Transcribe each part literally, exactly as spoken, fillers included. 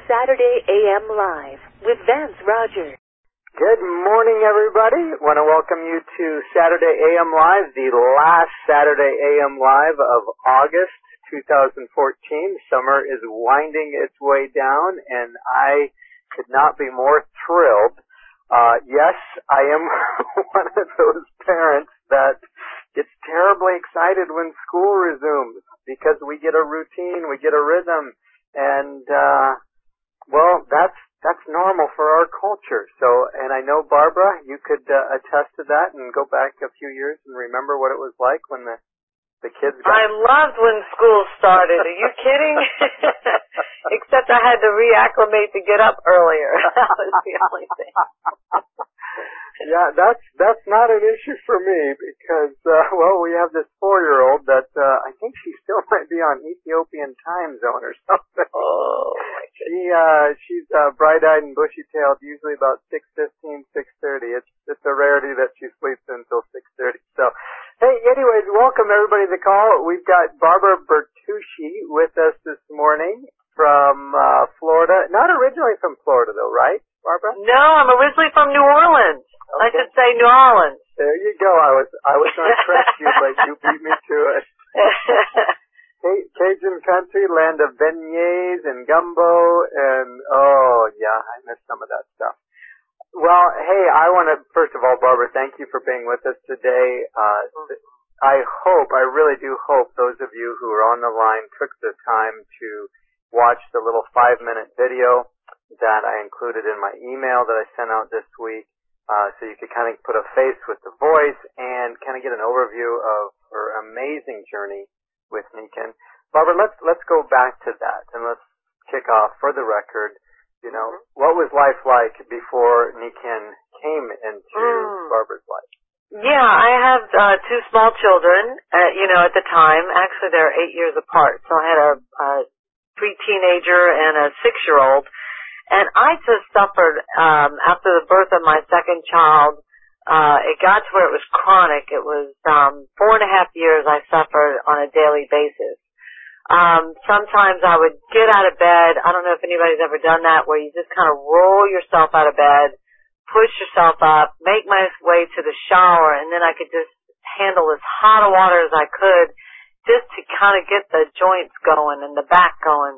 Saturday A M Live with Vance Rogers. Good morning, everybody. Want to welcome you to Saturday A M Live, the last Saturday A M Live of August two thousand fourteen. Summer is winding its way down, and I could not be more thrilled. Uh, yes, I am one of those parents that gets terribly excited when school resumes because we get a routine, we get a rhythm, and, uh, well, that's, that's normal for our culture. So, and I know, Barbara, you could uh, attest to that and go back a few years and remember what it was like when the, the kids got... I loved when school started. Are you kidding? Except I had to reacclimate to get up earlier. That was the only thing. Yeah, that's that's not an issue for me because, uh, well, we have this four-year-old that uh, I think she still might be on Ethiopian time zone or something. Oh, my goodness. She, uh, she's uh, bright-eyed and bushy-tailed, usually about six fifteen, six thirty. It's, it's a rarity that she sleeps until six thirty. So, hey, anyways, welcome everybody to the call. We've got Barbara Bertucci with us this morning from uh, Florida. Not originally from Florida, though, right, Barbara? No, I'm originally from New Orleans. Okay. I should say New Orleans. There you go. I was I was going to correct you, but you beat me to it. Cajun country, land of beignets and gumbo, and oh yeah, I miss some of that stuff. Well, hey, I want to first of all, Barbara, thank you for being with us today. Uh, I hope, I really do hope, those of you who are on the line took the time to watch the little five-minute video that I included in my email that I sent out this week. Uh, so you could kind of put a face with the voice and kind of get an overview of her amazing journey with Nikan. Barbara, let's, let's go back to that and let's kick off for the record, you know, mm-hmm. what was life like before Nikan came into mm. Barbara's life? Yeah, I have, uh, two small children, uh, you know, at the time. Actually, they're eight years apart. So I had a, a pre-teenager and a six-year-old. And I just suffered, um, after the birth of my second child. Uh, it got to where it was chronic. It was, um, four and a half years I suffered on a daily basis. Um, sometimes I would get out of bed. I don't know if anybody's ever done that, where you just kind of roll yourself out of bed, push yourself up, make my way to the shower, and then I could just handle as hot a water as I could just to kind of get the joints going and the back going.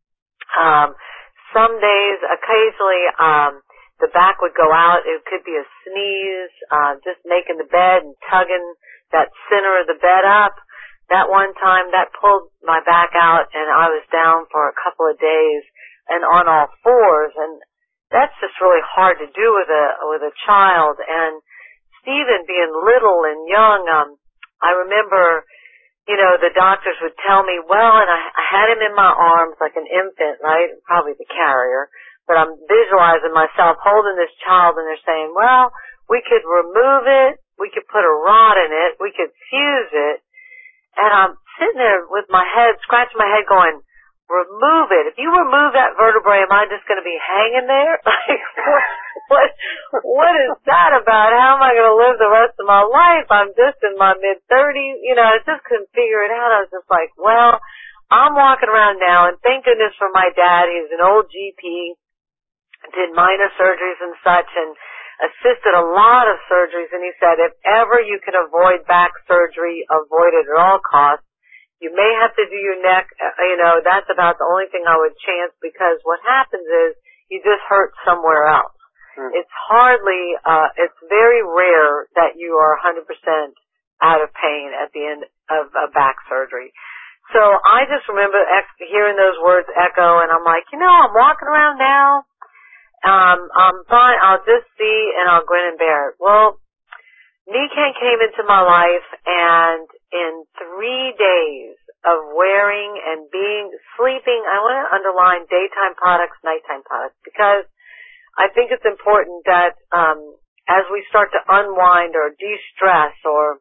Um, Some days, occasionally, um, the back would go out. It could be a sneeze, uh, just making the bed and tugging that center of the bed up. That one time, that pulled my back out, and I was down for a couple of days and on all fours. And that's just really hard to do with a with a child. And Stephen, being little and young, um, I remember. You know, the doctors would tell me, well, and I, I had him in my arms like an infant, right? Probably the carrier. But I'm visualizing myself holding this child, and they're saying, well, we could remove it. We could put a rod in it. We could fuse it. And I'm sitting there with my head, scratching my head going, remove it. If you remove that vertebrae, am I just going to be hanging there? Like, what, what, what is that about? How am I going to live the rest of my life? I'm just in my mid-thirties. You know, I just couldn't figure it out. I was just like, well, I'm walking around now, and thank goodness for my dad. He was an old G P, did minor surgeries and such, and assisted a lot of surgeries. And he said, if ever you can avoid back surgery, avoid it at all costs. You may have to do your neck, you know, that's about the only thing I would chance, because what happens is you just hurt somewhere else. Hmm. It's hardly, uh, it's very rare that you are one hundred percent out of pain at the end of a back surgery. So I just remember ex- hearing those words echo, and I'm like, you know, I'm walking around now, um, I'm fine, I'll just see, and I'll grin and bear it. Well, Nikan came into my life, and in three days of wearing and being, sleeping, I want to underline daytime products, nighttime products, because I think it's important that um, as we start to unwind or de-stress or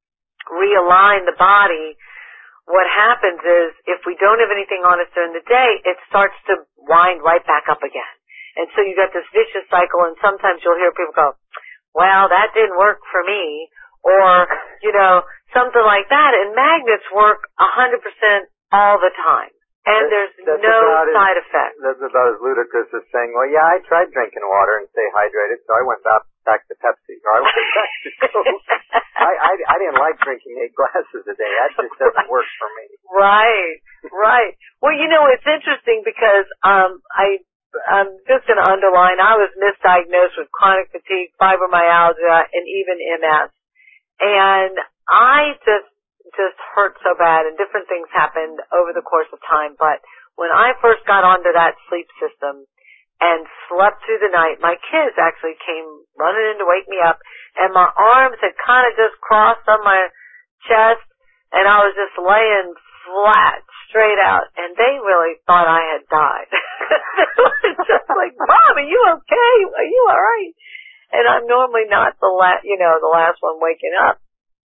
realign the body, what happens is if we don't have anything on us during the day, it starts to wind right back up again. And so you got this vicious cycle, and sometimes you'll hear people go, well, that didn't work for me, or, you know, something like that. And magnets work one hundred percent all the time. And that, there's that's no side as, effect. That's about as ludicrous as saying, well, yeah, I tried drinking water and stay hydrated, so I went back, back to Pepsi, or I went back to Coke. I, I, I didn't like drinking eight glasses a day. That just doesn't right. work for me. Right, right. Well, you know, it's interesting because um, I, I'm just going to underline, I was misdiagnosed with chronic fatigue, fibromyalgia, and even M S. And I just just hurt so bad, and different things happened over the course of time. But when I first got onto that sleep system and slept through the night, my kids actually came running in to wake me up, and my arms had kind of just crossed on my chest, and I was just laying flat, straight out, and they really thought I had died. They were just like, Mom, are you okay? Are you all right? And I'm normally not the la- you know, the last one waking up.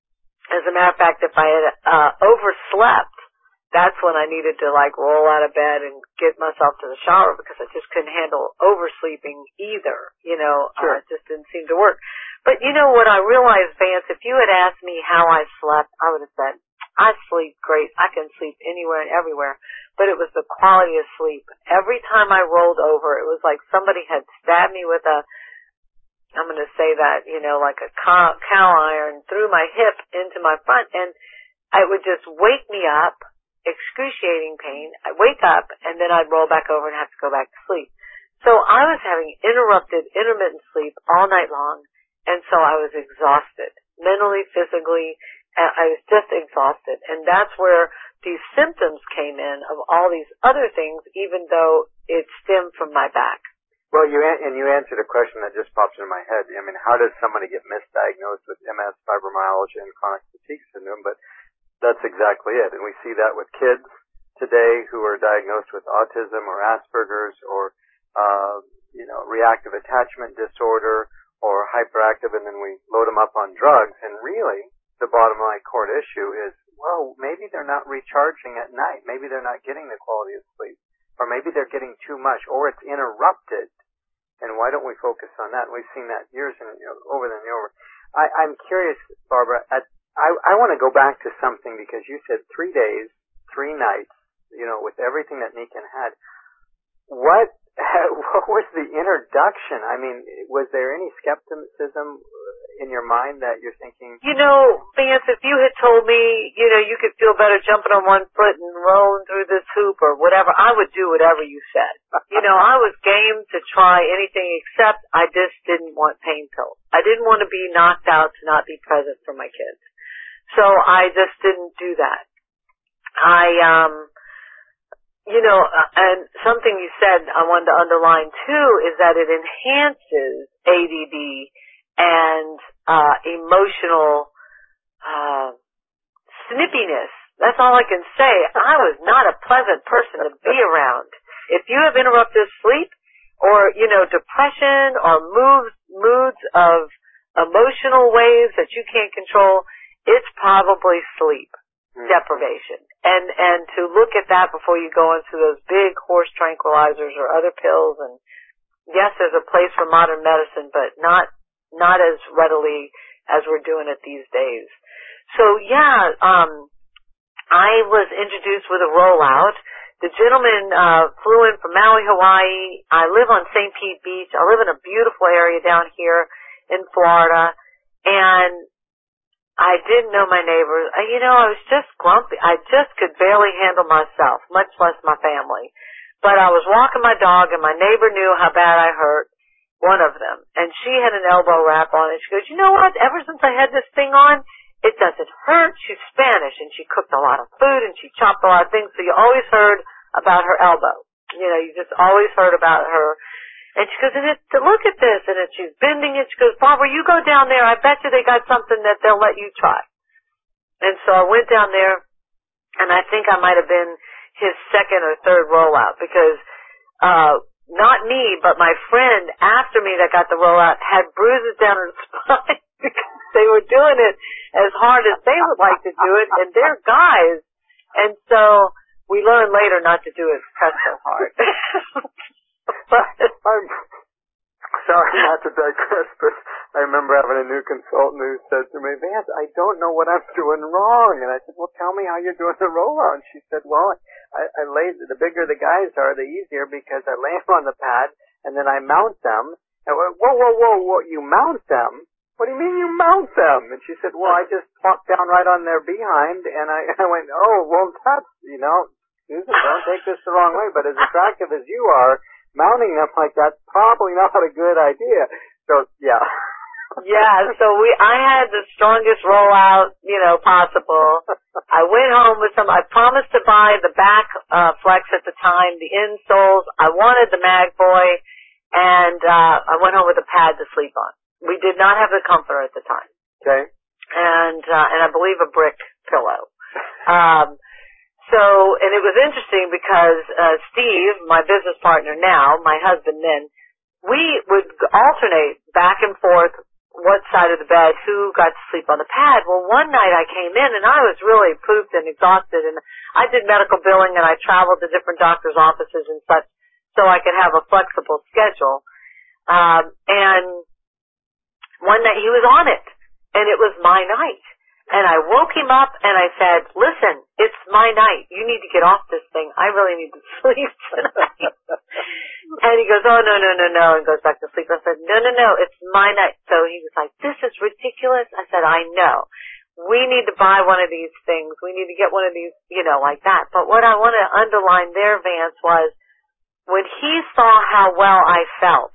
As a matter of fact, if I had uh overslept, that's when I needed to like roll out of bed and get myself to the shower because I just couldn't handle oversleeping either. You know, sure. uh, it just didn't seem to work. But you know what I realized, Vance, if you had asked me how I slept, I would have said, I sleep great. I can sleep anywhere and everywhere. But it was the quality of sleep. Every time I rolled over, it was like somebody had stabbed me with a I'm going to say that, you know, like a cow, cow iron through my hip into my front, and it would just wake me up, excruciating pain. I'd wake up, and then I'd roll back over and have to go back to sleep. So I was having interrupted, intermittent sleep all night long, and so I was exhausted, mentally, physically. I was just exhausted, and that's where these symptoms came in of all these other things, even though it stemmed from my back. Well, you and you answered a question that just pops into my head. I mean, how does somebody get misdiagnosed with M S, fibromyalgia, and chronic fatigue syndrome? But that's exactly it. And we see that with kids today who are diagnosed with autism or Asperger's or, uh, you know, reactive attachment disorder or hyperactive, and then we load them up on drugs. And really, the bottom line core issue is, well, maybe they're not recharging at night. Maybe they're not getting the quality of sleep. Or maybe they're getting too much, or it's interrupted. And why don't we focus on that? We've seen that years and you know, over and over. I, I'm curious, Barbara. At, I, I want to go back to something because you said three days, three nights. You know, with everything that Nikan had. What what was the introduction? I mean, was there any skepticism in your mind that you're thinking? You know, Vance, if you had told me, you know, you could feel better jumping on one foot and rolling through this hoop or whatever, I would do whatever you said. You know, I was game to try anything except I just didn't want pain pills. I didn't want to be knocked out to not be present for my kids. So I just didn't do that. I, um, you know, uh, and something you said I wanted to underline too is that it enhances A D D and uh emotional uh snippiness. That's all I can say. I was not a pleasant person to be around. If you have interrupted sleep or, you know, depression or moods moods of emotional waves that you can't control, it's probably sleep deprivation. And and to look at that before you go into those big horse tranquilizers or other pills, and yes, there's a place for modern medicine, but not not as readily as we're doing it these days. So yeah, um I was introduced with a rollout. The gentleman uh flew in from Maui, Hawaii. I live on Saint Pete Beach. I live in a beautiful area down here in Florida, and I didn't know my neighbors. I, you know, I was just grumpy. I just could barely handle myself, much less my family. But I was walking my dog, and my neighbor knew how bad I hurt, one of them. And she had an elbow wrap on, and she goes, you know what? Ever since I had this thing on, it doesn't hurt. She's Spanish, and she cooked a lot of food, and she chopped a lot of things, so you always heard about her elbow. You know, you just always heard about her. And she goes, and it, look at this, and it, she's bending it. She goes, Barbara, you go down there. I bet you they got something that they'll let you try. And so I went down there, and I think I might have been his second or third rollout because, uh, not me, but my friend after me that got the rollout had bruises down her spine because they were doing it as hard as they would like to do it, and they're guys. And so we learned later not to do it press so hard. But, um, so sorry not to digress, but I remember having a new consultant who said to me, Vance, I don't know what I'm doing wrong. And I said, well, tell me how you're doing the rollout. And she said, well, I, I lay, the bigger the guys are, the easier because I lay them on the pad and then I mount them. And I went, whoa, whoa, whoa, whoa, you mount them? What do you mean you mount them? And she said, well, I just plop down right on their behind. And I, I went, oh, well, that's, you know, Susan, don't take this the wrong way, but as attractive as you are, mounting them like that's probably not a good idea. So, yeah. Yeah, so we, I had the strongest rollout, you know, possible. I went home with some, I promised to buy the back, uh, flex at the time, the insoles. I wanted the Mag Boy, and, uh, I went home with a pad to sleep on. We did not have the comforter at the time. Okay. And, uh, and I believe a brick pillow. Um, so, and it was interesting because, uh, Steve, my business partner now, my husband then, we would alternate back and forth what side of the bed, who got to sleep on the pad. Well, one night I came in and I was really pooped and exhausted, and I did medical billing and I traveled to different doctors' offices and such so I could have a flexible schedule. Um, and one night he was on it, and it was my night. And I woke him up and I said, listen, it's my night. You need to get off this thing. I really need to sleep tonight. And he goes, oh, no, no, no, no, and goes back to sleep. I said, no, no, no, it's my night. So he was like, this is ridiculous. I said, I know. We need to buy one of these things. We need to get one of these, you know, like that. But what I want to underline there, Vance, was when he saw how well I felt,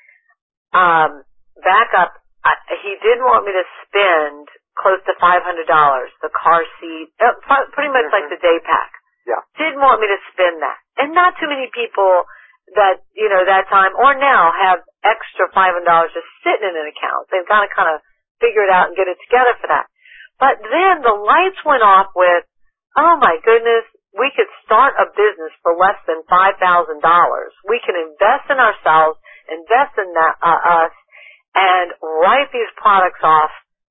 um, back up, I, he didn't want me to spend close to five hundred dollars, the car seat, uh, pretty much mm-hmm. like the day pack. Yeah. Didn't want me to spend that. And not too many people that, you know, that time or now have extra five hundred dollars just sitting in an account. They've got to kind of figure it out and get it together for that. But then the lights went off with, oh my goodness, we could start a business for less than five thousand dollars. We can invest in ourselves, invest in that, uh, us, and write these products off,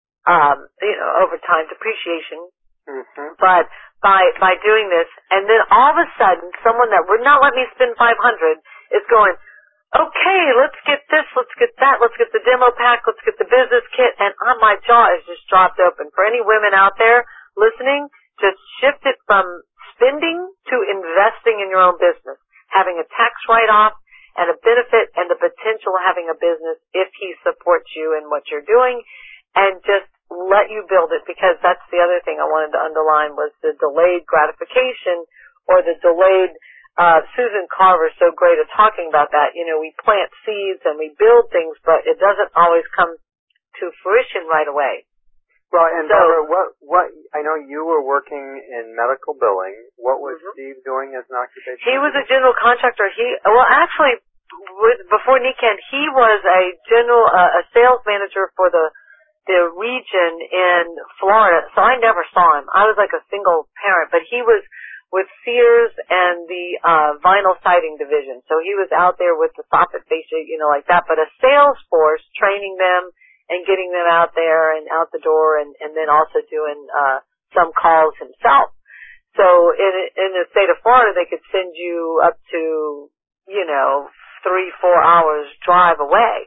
um, you know, over time, depreciation. Mm-hmm. But by, by doing this, and then all of a sudden, someone that would not let me spend five hundred is going, okay, let's get this, let's get that, let's get the demo pack, let's get the business kit, and on my jaw is just dropped open. For any women out there listening, just shift it from spending to investing in your own business, having a tax write-off and a benefit and the potential of having a business if he supports you in what you're doing, and just let you build it, because that's the other thing I wanted to underline was the delayed gratification or the delayed, uh, Susan Carver's so great at talking about that. You know, we plant seeds and we build things, but it doesn't always come to fruition right away. Well, and so, Barbara, what, what, I know you were working in medical billing. What was mm-hmm. Steve doing as an occupation? He was a general contractor. He, well, actually, with, before Nikan, he was a general, uh, a sales manager for the the region in Florida, so I never saw him. I was like a single parent, but he was with Sears and the uh vinyl siding division. So he was out there with the soffit fascia, you know, like that, but a sales force training them and getting them out there and out the door, and, and then also doing uh some calls himself. So in in the state of Florida, they could send you up to, you know, three, four hours drive away.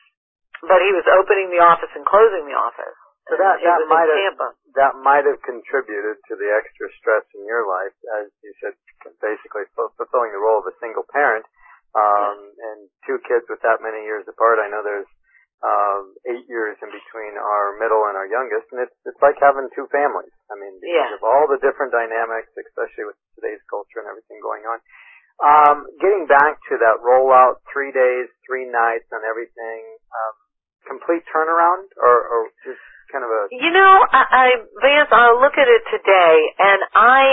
But he was opening the office and closing the office. So that, that might have, that might have contributed to the extra stress in your life, as you said, basically fulfilling the role of a single parent, um, yeah. and two kids with that many years apart. I know there's, um, eight years in between our middle and our youngest, and it's, it's like having two families. I mean, because yeah. of all the different dynamics, especially with today's culture and everything going on. Um, getting back to that rollout, three days, three nights on everything, um, complete turnaround, or, or just kind of a... You know, I, I Vance, I look at it today, and I,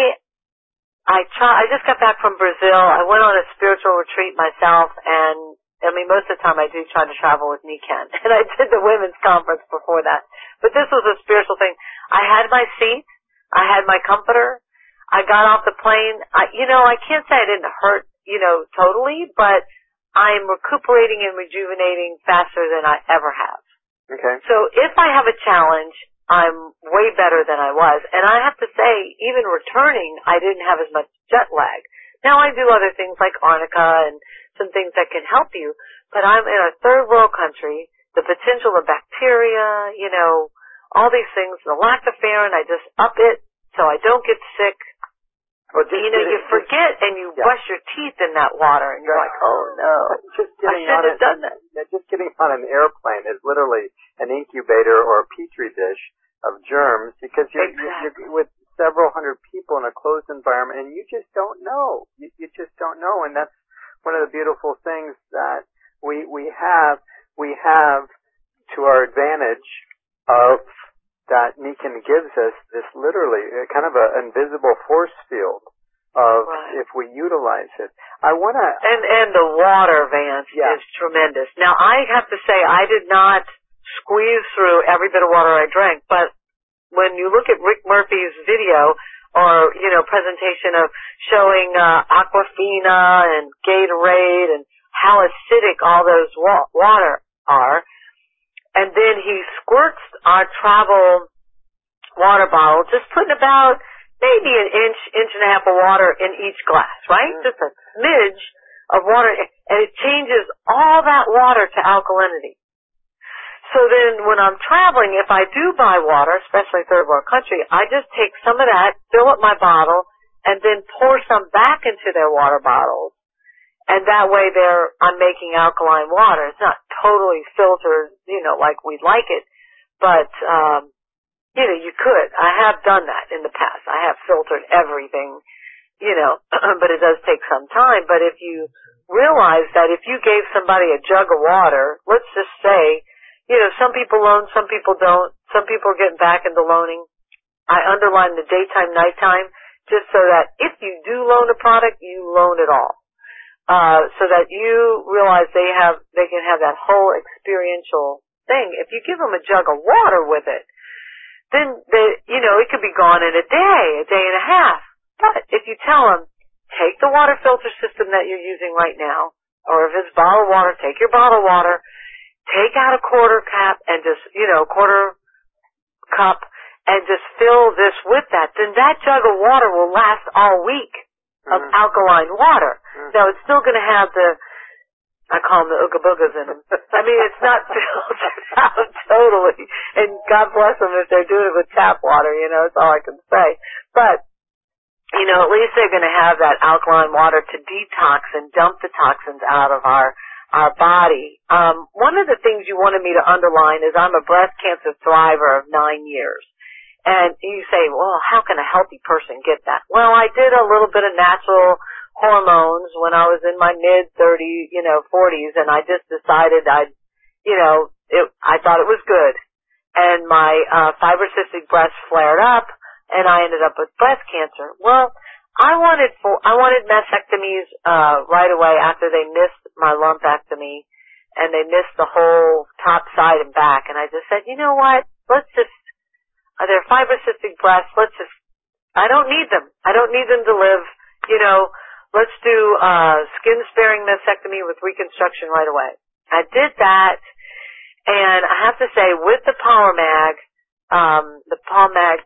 I try, I just got back from Brazil. I went on a spiritual retreat myself, and, I mean, most of the time I do try to travel with Nikan, and I did the women's conference before that. But this was a spiritual thing. I had my seat, I had my comforter, I got off the plane. I, you know, I can't say I didn't hurt, you know, totally, but I'm recuperating and rejuvenating faster than I ever have. Okay. So if I have a challenge, I'm way better than I was. And I have to say, even returning, I didn't have as much jet lag. Now I do other things like arnica and some things that can help you. but I'm in a third world country, the potential of bacteria, you know, all these things, the lactoferrin, I just up it so I don't get sick. Well, just you know, getting, you forget and you yeah. brush your teeth in that water and you're like, oh no, just I getting shouldn't on have done that. Yeah, just getting on an airplane is literally an incubator or a petri dish of germs because you're, exactly. you're with several hundred people in a closed environment and you just don't know. You, you just don't know, and that's one of the beautiful things that we we have. We have to our advantage of that Nichiren gives us this literally kind of an invisible force field of right. if we utilize it. I want to... And, and the water, Vance, yeah. is tremendous. Now, I have to say, I did not squeeze through every bit of water I drank, but when you look at Rick Murphy's video or, you know, presentation of showing uh, Aquafina and Gatorade and how acidic all those wa- water are, and then he squirts our travel water bottle, just putting about maybe an inch, inch and a half of water in each glass, right? Mm. Just a smidge of water, and it changes all that water to alkalinity. So then when I'm traveling, if I do buy water, especially third world country, I just take some of that, fill up my bottle, and then pour some back into their water bottles. And that way they're, I'm making alkaline water. It's not totally filtered, you know, like we'd like it, but, um, you know, you could. I have done that in the past. I have filtered everything, you know, but it does take some time. But if you realize that if you gave somebody a jug of water, let's just say, you know, some people loan, some people don't. Some people are getting back into loaning. I underline the daytime, nighttime, just so that if you do loan a product, you loan it all. Uh, so that you realize they have, they can have that whole experiential thing. If you give them a jug of water with it, then they, you know, it could be gone in a day, a day and a half. But if you tell them, take the water filter system that you're using right now, or if it's bottled water, take your bottled water, take out a quarter cap and just, you know, quarter cup and just fill this with that, then that jug of water will last all week. Of mm-hmm. alkaline water. Mm-hmm. Now, it's still going to have the, I call them the ooga boogas in them. I mean, it's not filtered out totally. And God bless them if they're doing it with tap water, you know, that's all I can say. But, you know, at least they're going to have that alkaline water to detox and dump the toxins out of our, our body. Um, one of the things you wanted me to underline is I'm a breast cancer thriver of nine years. And you say, well, how can a healthy person get that? Well, I did a little bit of natural hormones when I was in my mid thirties, you know, forties, and I just decided I'd, you know, it, I thought it was good. And my uh, fibrocystic breast flared up, and I ended up with breast cancer. Well, I wanted for, I wanted mastectomies uh, right away after they missed my lumpectomy, and they missed the whole top side and back. And I just said, you know what? Let's just Are there fibrocystic breasts? Let's just, I don't need them. I don't need them to live. You know, let's do uh skin-sparing mastectomy with reconstruction right away. I did that, and I have to say, with the Power-Mag, um, the Power-Mag,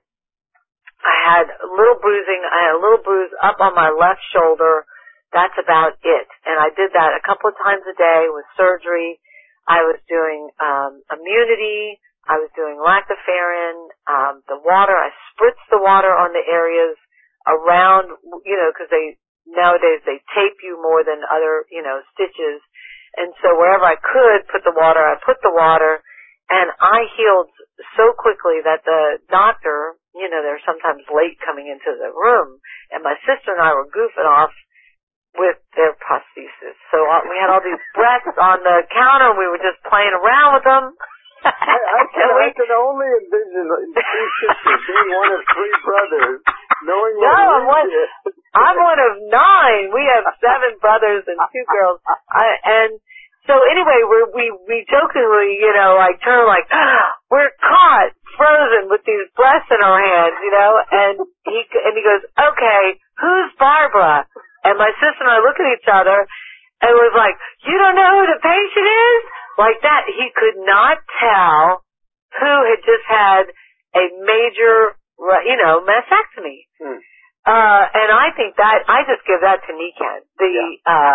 I had a little bruising. I had a little bruise up on my left shoulder. That's about it. And I did that a couple of times a day with surgery. I was doing um immunity. I was doing lactoferrin, um, the water. I spritzed the water on the areas around, you know, because they, nowadays they tape you more than other, you know, stitches. And so wherever I could put the water, I put the water, and I healed so quickly that the doctor, you know, they're sometimes late coming into the room, and my sister and I were goofing off with their prosthesis. So uh, we had all these breasts on the counter, and we were just playing around with them. I, I, can, I can only envision three sisters being one of three brothers, knowing what no, I'm one, did. I'm one of nine. We have seven brothers and two girls. I, and so anyway, we're, we we jokingly, you know, like turn like ah, we're caught frozen with these breasts in our hands, you know. And he and he goes, okay, who's Barbara? And my sister and I look at each other and was like, you don't know who the patient is? Like that, he could not tell who had just had a major, you know, mastectomy. Hmm. Uh, and I think that, I just give that to Nichiren. The, yeah. uh,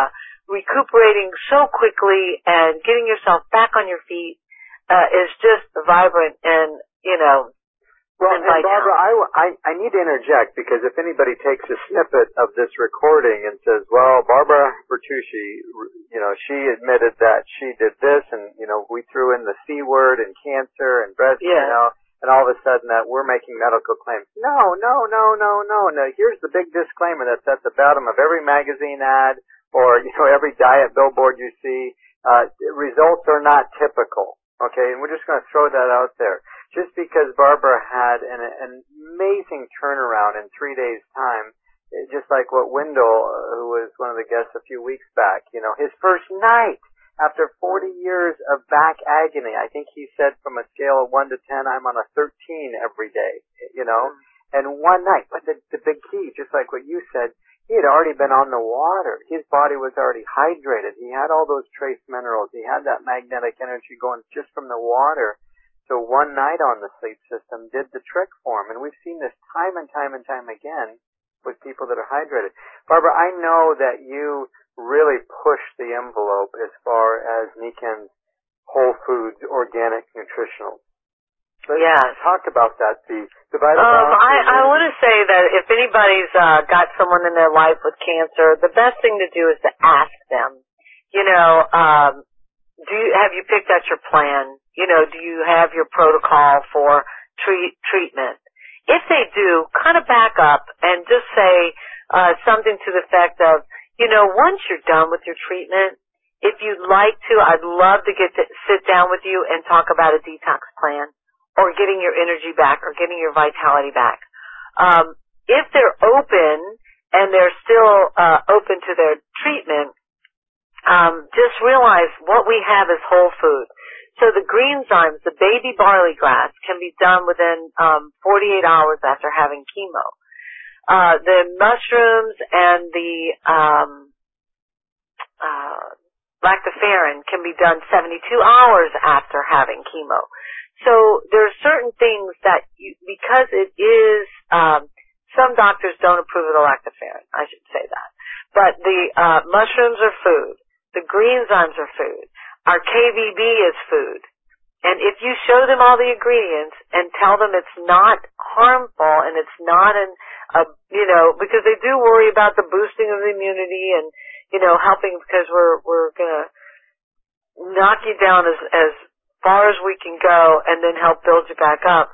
recuperating so quickly and getting yourself back on your feet uh, is just vibrant and, you know, well, and, and Barbara, I, I, I need to interject because if anybody takes a snippet of this recording and says, well, Barbara Bertucci, you know, she admitted that she did this and, you know, we threw in the C word and cancer and breast, yeah. you know, and all of a sudden that we're making medical claims. No, no, no, no, no, no. Here's the big disclaimer that's at the bottom of every magazine ad or, you know, every diet billboard you see. Uh, results are not typical. Okay, and we're just going to throw that out there. Just because Barbara had an, an amazing turnaround in three days' time, just like what Wendell, who was one of the guests a few weeks back, you know, his first night after forty years of back agony, I think he said from a scale of one to ten, I'm on a thirteen every day, you know, mm-hmm. and one night. But the, the big key, just like what you said, he had already been on the water. His body was already hydrated. He had all those trace minerals. He had that magnetic energy going just from the water. So one night on the sleep system did the trick for him. And we've seen this time and time and time again with people that are hydrated. Barbara, I know that you really push the envelope as far as Niken's whole foods, organic, nutritional. Let's yes. talk about that, the, the vitamin. Um, I, I want to say that if anybody's uh, got someone in their life with cancer, the best thing to do is to ask them, you know, um, do you, have you picked out your plan? You know, do you have your protocol for treat, treatment? If they do, kind of back up and just say uh, something to the effect of, you know, once you're done with your treatment, if you'd like to, I'd love to get to sit down with you and talk about a detox plan, or getting your energy back, or getting your vitality back. Um, if they're open and they're still uh, open to their treatment, um, just realize what we have is whole food. So the greenzymes, the baby barley grass, can be done within um, forty-eight hours after having chemo. Uh, the mushrooms and the um, uh, lactoferrin can be done seventy-two hours after having chemo. So there are certain things that you, because it is, um, some doctors don't approve of the lactoferrin, I should say that. But the, uh, mushrooms are food. The greenzymes are food. Our K V B is food. And if you show them all the ingredients and tell them it's not harmful and it's not an, a, you know, because they do worry about the boosting of the immunity and, you know, helping because we're, we're gonna knock you down as, as, far as we can go and then help build you back up.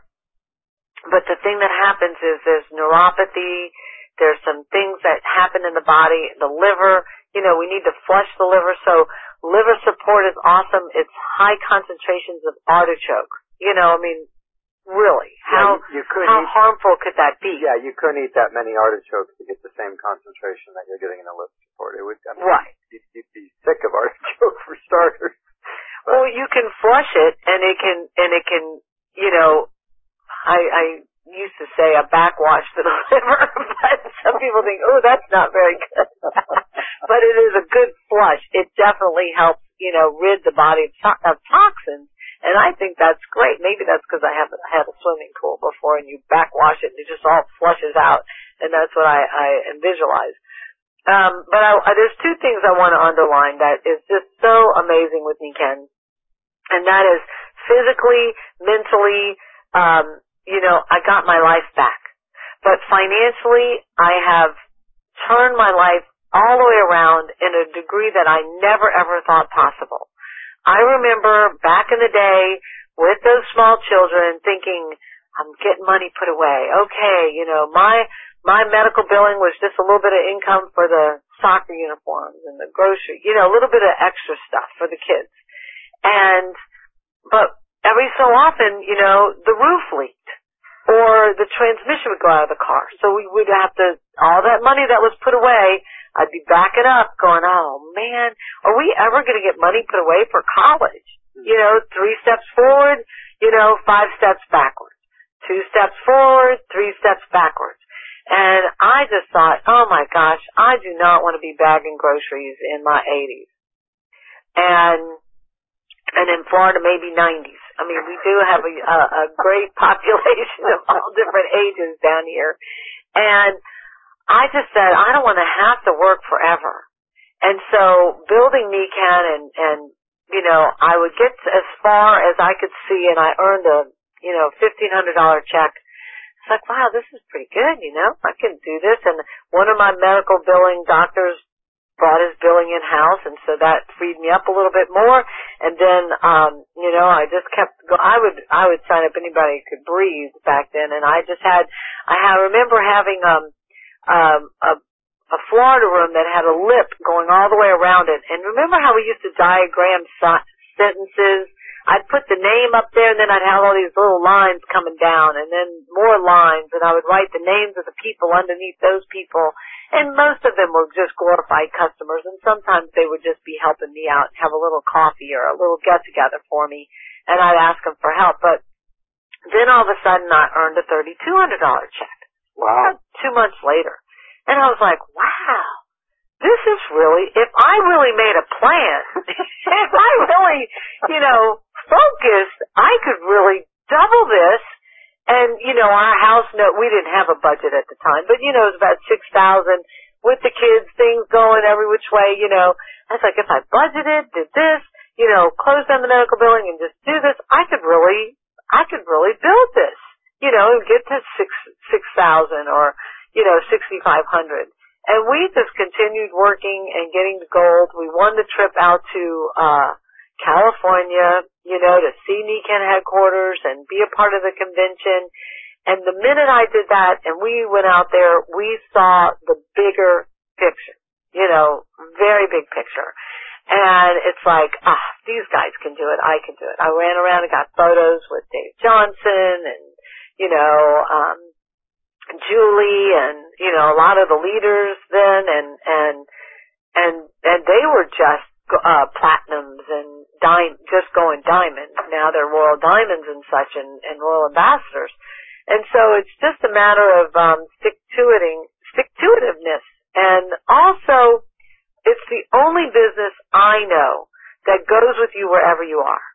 But the thing that happens is there's neuropathy, there's some things that happen in the body, the liver, you know, we need to flush the liver. So liver support is awesome. It's high concentrations of artichoke. You know, I mean, really, how, yeah, you, you how eat, harmful could that be? Yeah, you couldn't eat that many artichokes to get the same concentration that you're getting in a liver support. It would, I mean, right. You'd, you'd be sick of artichoke for starters. Well, you can flush it, and it can, and it can, you know, I, I used to say a backwash to the liver, but some people think, oh, that's not very good. But it is a good flush. It definitely helps, you know, rid the body of, to- of toxins, and I think that's great. Maybe that's because I haven't had a swimming pool before, and you backwash it, and it just all flushes out, and that's what I, I visualize. Um, but I, there's two things I want to underline that is just so amazing with Niken. And that is physically, mentally, um, you know, I got my life back. But financially, I have turned my life all the way around in a degree that I never ever thought possible. I remember back in the day with those small children thinking, I'm getting money put away. Okay, you know, my, my medical billing was just a little bit of income for the soccer uniforms and the grocery, you know, a little bit of extra stuff for the kids. And, but every so often, you know, the roof leaked or the transmission would go out of the car. So we would have to, all that money that was put away, I'd be backing up going, oh man, are we ever going to get money put away for college? You know, three steps forward, you know, five steps backwards. Two steps forward, three steps backwards. And I just thought, oh my gosh, I do not want to be bagging groceries in my eighties. And And in Florida, maybe nineties. I mean, we do have a, a, a great population of all different ages down here. And I just said, I don't want to have to work forever. And so building Nican and, and, you know, I would get as far as I could see, and I earned a, you know, fifteen hundred dollars check. It's like, wow, this is pretty good, you know, I can do this. And one of my medical billing doctors brought his billing in-house, and so that freed me up a little bit more. And then, um, you know, I just kept go. I would, I would sign up anybody who could breathe back then, and I just had, I have, remember having, um, um, a, a Florida room that had a lip going all the way around it. And remember how we used to diagram so- sentences? I'd put the name up there, and then I'd have all these little lines coming down, and then more lines, and I would write the names of the people underneath those people. And most of them were just glorified customers, and sometimes they would just be helping me out and have a little coffee or a little get-together for me, and I'd ask them for help. But then all of a sudden I earned a thirty-two hundred dollars check. Wow. Two months later. And I was like, wow, this is really, if I really made a plan, if I really, you know, focused, I could really double this. And, you know, our house note, we didn't have a budget at the time, but, you know, it was about six thousand with the kids, things going every which way, you know. I was like, if I budgeted, did this, you know, closed down the medical billing and just do this, I could really, I could really build this, you know, and get to six, six thousand or, you know, sixty-five hundred. And we just continued working and getting the gold. We won the trip out to, uh, California, you know, to see Nican headquarters and be a part of the convention. And the minute I did that and we went out there, we saw the bigger picture, you know, very big picture. And it's like, ah, these guys can do it. I can do it. I ran around and got photos with Dave Johnson and, you know, um, Julie and, you know, a lot of the leaders then and, and, and, and they were just, uh, platinums and dime, just going diamond. Now they're royal diamonds and such and, and royal ambassadors. And so it's just a matter of, um, stick-to-iting, stick-to-itiveness. And also, it's the only business I know that goes with you wherever you are.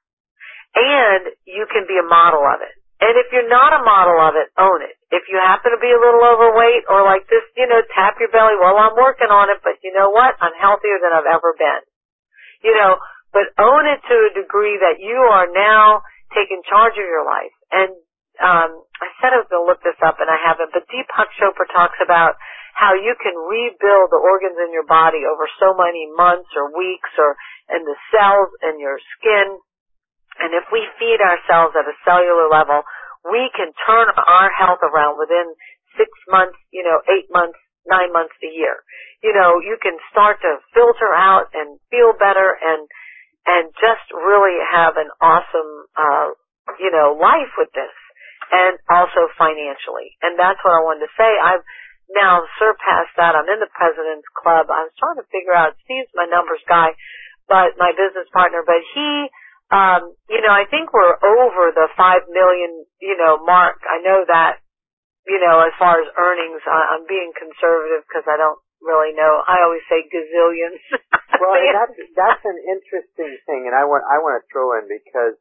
And you can be a model of it. And if you're not a model of it, own it. If you happen to be a little overweight or like this, you know, tap your belly, well, I'm working on it, but you know what? I'm healthier than I've ever been. You know, but own it to a degree that you are now taking charge of your life. And um I said I was going to look this up, and I haven't, but Deepak Chopra talks about how you can rebuild the organs in your body over so many months or weeks or and the cells in your skin. And if we feed ourselves at a cellular level, we can turn our health around within six months, you know, eight months, nine months to a year. You know, you can start to filter out and feel better and, and just really have an awesome, uh, you know, life with this. And also financially. And that's what I wanted to say. I've now surpassed that. I'm in the President's Club. I was trying to figure out, Steve's my numbers guy, but my business partner, but he, um, you know, I think we're over the five million, you know, mark. I know that, you know, as far as earnings, I'm being conservative because I don't really know. I always say gazillions. Well, that's that's an interesting thing, and I want I want to throw in because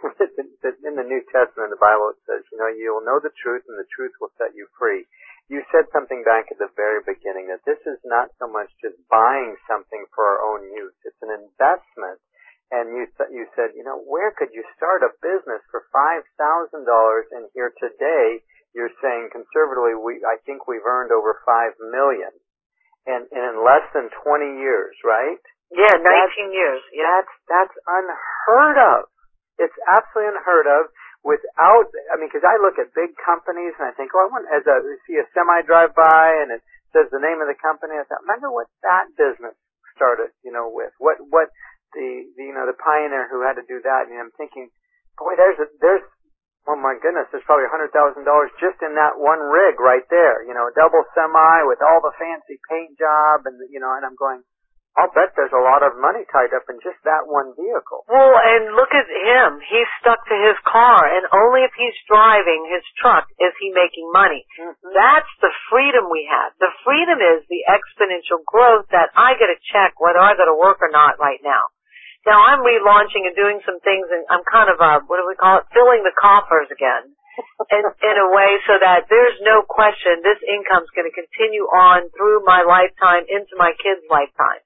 it, in the New Testament, the Bible, it says, you know, you will know the truth, and the truth will set you free. You said something back at the very beginning that this is not so much just buying something for our own use; it's an investment. And you you said, you know, where could you start a business for five thousand dollars? And here today, you're saying conservatively, we I think we've earned over five million. And, and in less than twenty years, right? Yeah, nineteen that's, years. Yeah. That's, that's unheard of. It's absolutely unheard of without, I mean, because I look at big companies and I think, oh, I want, as a, see a semi drive by and it says the name of the company. I thought, remember what that business started, you know, with? What, what the, the you know, the pioneer who had to do that. And I'm thinking, boy, there's a, there's, oh my goodness, there's probably one hundred thousand dollars just in that one rig right there. You know, a double semi with all the fancy paint job and, you know, and I'm going, I'll bet there's a lot of money tied up in just that one vehicle. Well, and look at him. He's stuck to his car, and only if he's driving his truck is he making money. Mm-hmm. That's the freedom we have. The freedom is the exponential growth that I get to check whether I go to work or not right now. Now, I'm relaunching and doing some things, and I'm kind of, uh, what do we call it, filling the coffers again in, in a way so that there's no question this income's going to continue on through my lifetime into my kids' lifetime.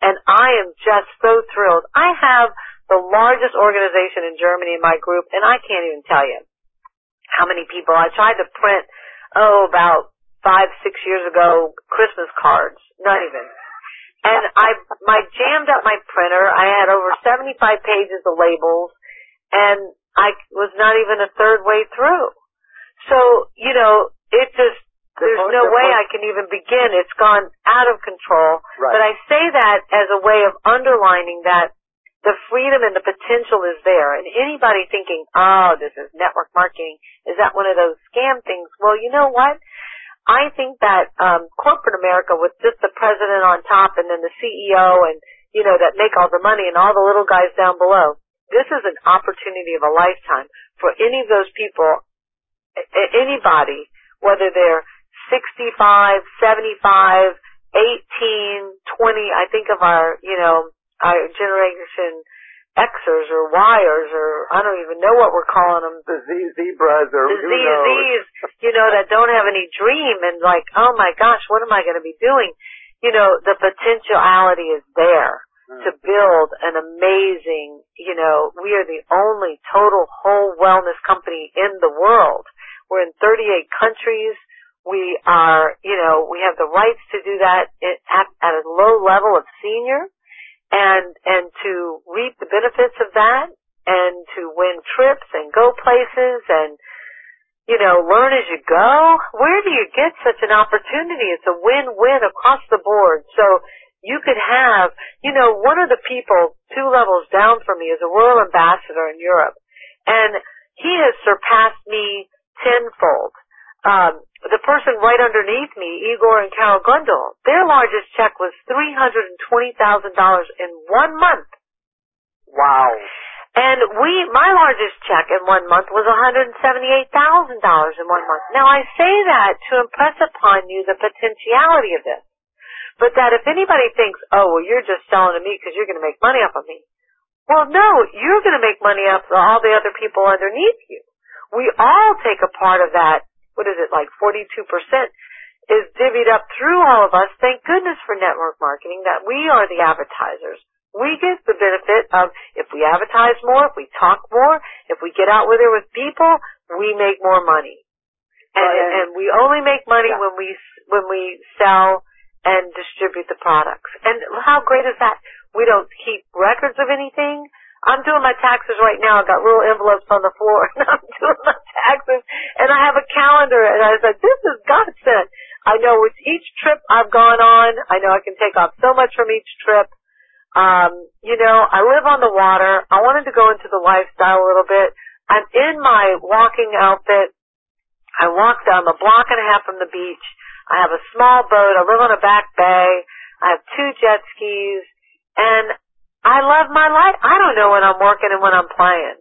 And I am just so thrilled. I have the largest organization in Germany in my group, and I can't even tell you how many people. I tried to print, oh, about five, six years ago, Christmas cards. Not even. And I, I jammed up my printer. I had over seventy-five pages of labels, and I was not even a third way through. So, you know, it just, there's no way I can even begin. It's gone out of control. Right. But I say that as a way of underlining that the freedom and the potential is there. And anybody thinking, oh, this is network marketing, is that one of those scam things? Well, you know what? I think that um corporate America, with just the president on top and then the C E O and, you know, that make all the money and all the little guys down below, this is an opportunity of a lifetime for any of those people, anybody, whether they're sixty-five, seventy-five, eighteen, twenty, I think of our, you know, our generation Xers or Yers or I don't even know what we're calling them. The Z- zebras or the who Z knows? Zs, you know, that don't have any dream and like, oh my gosh, what am I going to be doing? You know, the potentiality is there mm-hmm. to build an amazing, you know, we are the only total whole wellness company in the world. We're in thirty-eight countries. We are, you know, we have the rights to do that at, at a low level of senior. And, and to reap the benefits of that and to win trips and go places and, you know, learn as you go. Where do you get such an opportunity? It's a win-win across the board. So you could have, you know, one of the people two levels down from me is a royal ambassador in Europe. And he has surpassed me tenfold. Um, the person right underneath me, Igor and Carol Gundel, their largest check was three hundred twenty thousand dollars in one month. Wow. And we, my largest check in one month was one hundred seventy-eight thousand dollars in one month. Now I say that to impress upon you the potentiality of this. But that if anybody thinks, oh, well, you're just selling to me because you're going to make money off of me. Well, no, you're going to make money off of all the other people underneath you. We all take a part of that. What is it, like forty-two percent is divvied up through all of us. Thank goodness for network marketing that we are the advertisers. We get the benefit of if we advertise more, if we talk more, if we get out with there with people, we make more money. And, well, and, and we only make money yeah. when we when we sell and distribute the products. And how great is that? We don't keep records of anything. I'm doing my taxes right now. I got little envelopes on the floor, and I'm doing my taxes, and I have a calendar, and I was like, this is godsend. I know with each trip I've gone on, I know I can take off so much from each trip. Um, you know, I live on the water. I wanted to go into the lifestyle a little bit. I'm in my walking outfit. I walk down a block and a half from the beach. I have a small boat. I live on a back bay. I have two jet skis, and I love my life. I don't know when I'm working and when I'm playing.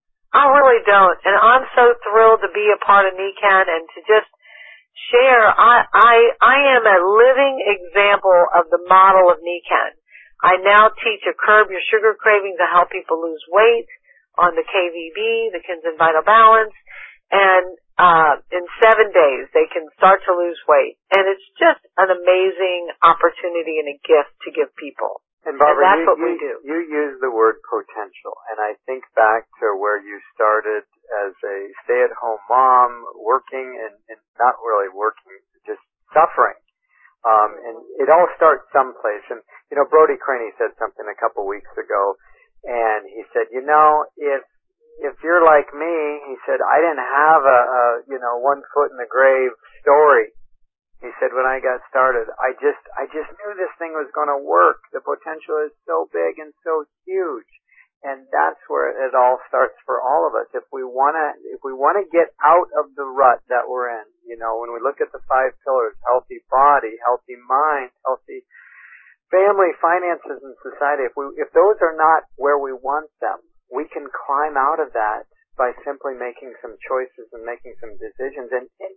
I really don't. And I'm so thrilled to be a part of NECANN and to just share. I, I, I am a living example of the model of NECANN. I now teach a Curb Your Sugar Craving to help people lose weight on the K V B, the Kinsen Vital Balance. And, uh, in seven days they can start to lose weight. And it's just an amazing opportunity and a gift to give people. And Barbara, and that's you, what you, we do. You use the word potential, and I think back to where you started as a stay-at-home mom, working and, and not really working, just suffering. Um, and it all starts someplace. And, you know, Brody Craney said something a couple weeks ago, and he said, you know, if if you're like me, he said, I didn't have a, a you know, one foot in the grave story. He said, when I got started, I just, I just knew this thing was going to work. The potential is so big and so huge. And that's where it all starts for all of us. If we want to, if we want to get out of the rut that we're in, you know, when we look at the five pillars, healthy body, healthy mind, healthy family, finances, and society, if we, if those are not where we want them, we can climb out of that by simply making some choices and making some decisions. And, and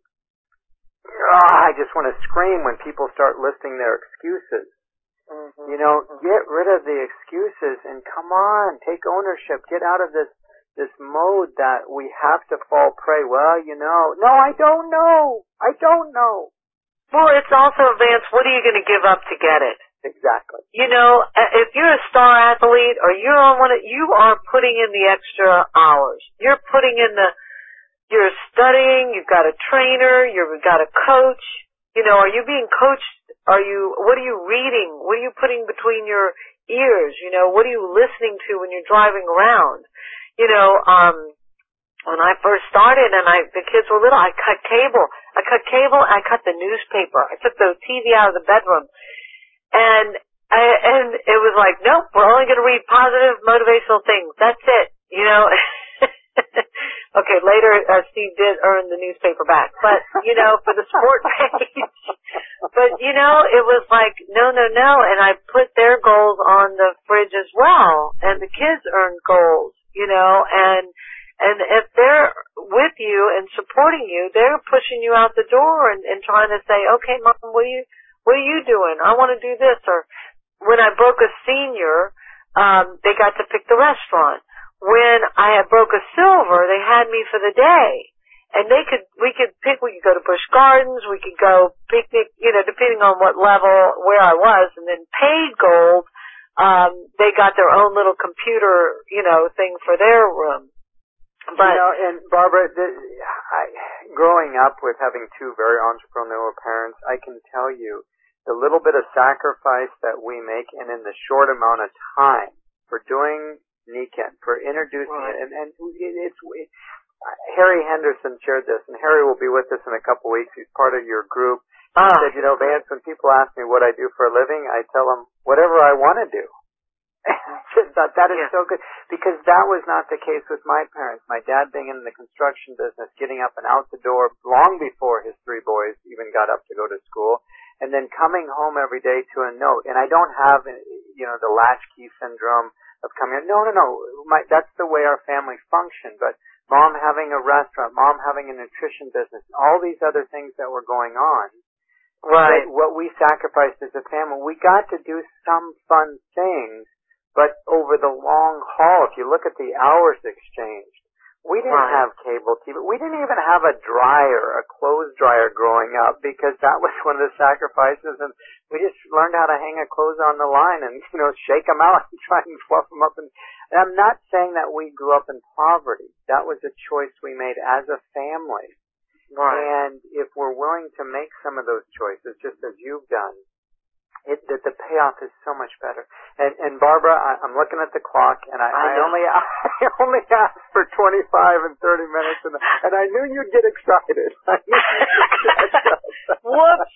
Oh, I just want to scream when people start listing their excuses. Mm-hmm. You know, get rid of the excuses and come on, take ownership. Get out of this this mode that we have to fall prey. Well, you know, no, I don't know. I don't know. Well, it's also, Vance, what are you going to give up to get it? Exactly. You know, if you're a star athlete or you're on one of, you are putting in the extra hours. You're putting in the, you're studying, you've got a trainer, you've got a coach. You know, are you being coached? Are you, what are you reading? What are you putting between your ears? You know, what are you listening to when you're driving around? You know, um, when I first started and I, the kids were little, I cut cable. I cut cable, I cut the newspaper. I took the T V out of the bedroom. And I, and it was like, nope, we're only going to read positive, motivational things. That's it. You know. Okay, later uh, Steve did earn the newspaper back, but you know, for the sport page. But you know, it was like, no, no, no, and I put their goals on the fridge as well, and the kids earned goals. You know, and and if they're with you and supporting you, they're pushing you out the door and, and trying to say, okay, Mom, what are you? What are you doing? I want to do this. Or when I broke a senior, um, they got to pick the restaurant. When I had broke a silver, they had me for the day. And they could, we could pick, we could go to Busch Gardens, we could go picnic, you know, depending on what level, where I was. And then paid gold, um, they got their own little computer, you know, thing for their room. But, you know, and Barbara, the, I, growing up with having two very entrepreneurial parents, I can tell you, the little bit of sacrifice that we make, and in the short amount of time for doing Nikken, for introducing right. it, and, and it's, it, Harry Henderson shared this, and Harry will be with us in a couple weeks. He's part of your group. He ah. said, you know, Vance, when people ask me what I do for a living, I tell them whatever I want to do. Just thought that is yeah. so good, because that was not the case with my parents. My dad being in the construction business, getting up and out the door long before his three boys even got up to go to school, and then coming home every day to a note. And I don't have, you know, the latchkey syndrome of coming. No, no, no. My, that's the way our family functioned. But Mom having a restaurant, Mom having a nutrition business, all these other things that were going on. Right. What we sacrificed as a family, we got to do some fun things. But over the long haul, if you look at the hours exchanged, we didn't right. have cable T V. We didn't even have a dryer, a clothes dryer growing up, because that was one of the sacrifices. And we just learned how to hang a clothes on the line and, you know, shake them out and try and fluff them up. And, and I'm not saying that we grew up in poverty. That was a choice we made as a family. Right. And if we're willing to make some of those choices, just as you've done, It, that the payoff is so much better. And, and Barbara, I, I'm looking at the clock, and I, I, I only I only asked for twenty-five and thirty minutes, and, and I knew you'd get excited. I knew you'd get excited. Whoops!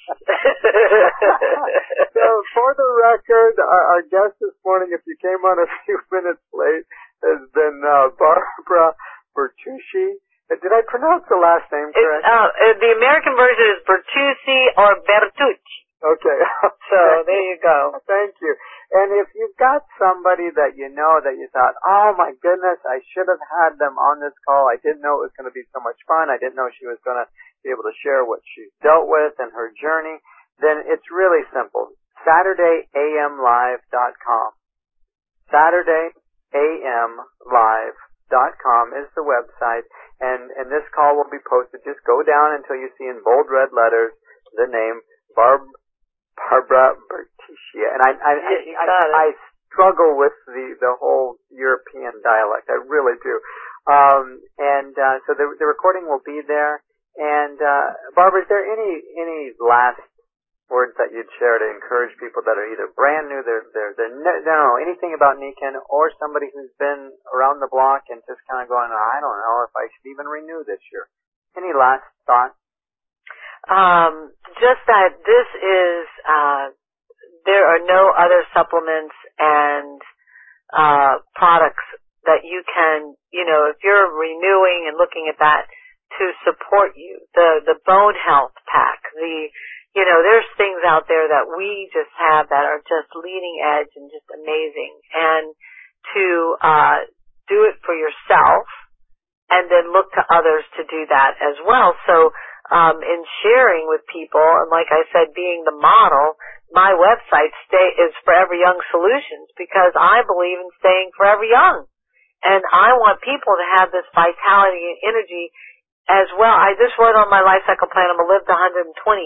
So, for the record, our, our guest this morning, if you came on a few minutes late, has been uh, Barbara Bertucci. Did I pronounce the last name correct? Uh, the American version is Bertucci or Bertucci. Okay. So there you go. Thank you. And if you've got somebody that you know that you thought, oh my goodness, I should have had them on this call. I didn't know it was going to be so much fun. I didn't know she was going to be able to share what she's dealt with and her journey. Then it's really simple. Saturday A M live dot com. Saturday A M live dot com is the website. And, and this call will be posted. Just go down until you see in bold red letters the name Barb. Barbara Bertucci, and I I, I, I I struggle with the the whole European dialect. I really do. Um, and uh, so the the recording will be there. And uh, Barbara, is there any any last words that you'd share to encourage people that are either brand new, they're they're they don't know anything about Nikken, or somebody who's been around the block and just kind of going, I don't know if I should even renew this year. Any last thoughts? Um, just that this is, uh, there are no other supplements and, uh, products that you can, you know, if you're renewing and looking at that to support you. The, the bone health pack, the, you know, there's things out there that we just have that are just leading edge and just amazing. And to, uh, do it for yourself and then look to others to do that as well. So, Um, in sharing with people, and like I said, being the model, my website stay is Forever Young Solutions, because I believe in staying forever young. And I want people to have this vitality and energy as well. I just wrote on my life cycle plan, I'm going to live to one hundred twenty.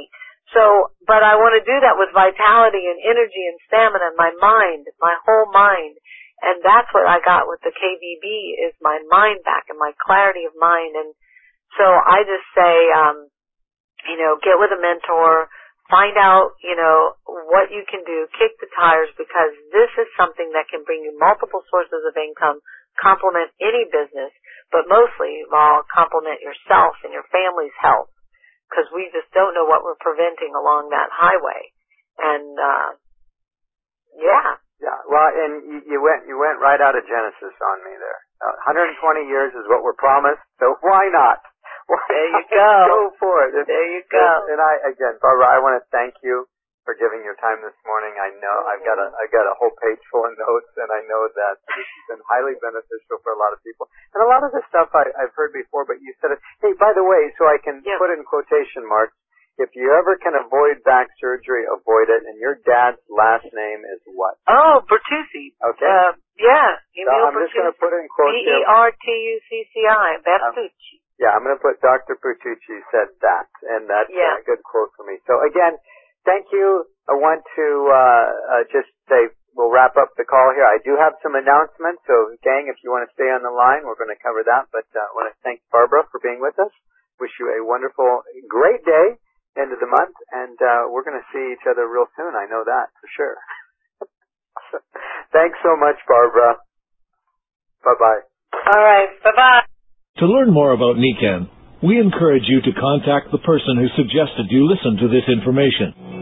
So, but I want to do that with vitality and energy and stamina, my mind, my whole mind. And that's what I got with the K B B is my mind back and my clarity of mind. And so I just say, um, you know, get with a mentor, find out, you know, what you can do, kick the tires, because this is something that can bring you multiple sources of income, complement any business, but mostly, well, complement yourself and your family's health, because we just don't know what we're preventing along that highway. And, uh, yeah. Yeah, well, and you, you went you went right out of Genesis on me there. Uh, one hundred twenty years is what we're promised, so why not? Why there you not? go. Go for it. There you go. And, and I, again, Barbara, I want to thank you for giving your time this morning. I know mm-hmm. I've got a I've got a whole page full of notes, and I know that this has been highly beneficial for a lot of people. And a lot of the stuff I, I've heard before, but you said it. Hey, by the way, so I can yeah. put in quotation marks, if you ever can avoid back surgery, avoid it. And your dad's last name is what? Oh, Bertucci. Okay. Uh, yeah. So I'm just going to put in quotes. B E R T U C C I. Bertucci. Um, yeah, I'm going to put Doctor Bertucci said that, and that's yeah. a good quote for me. So again, thank you. I want to uh, uh, just say we'll wrap up the call here. I do have some announcements, so gang, if you want to stay on the line, we're going to cover that. But uh, I want to thank Barbara for being with us. Wish you a wonderful, great day. End of the month, and uh, we're going to see each other real soon. I know that for sure. So, thanks so much, Barbara. Bye-bye. All right. Bye-bye. To learn more about Nikan, we encourage you to contact the person who suggested you listen to this information.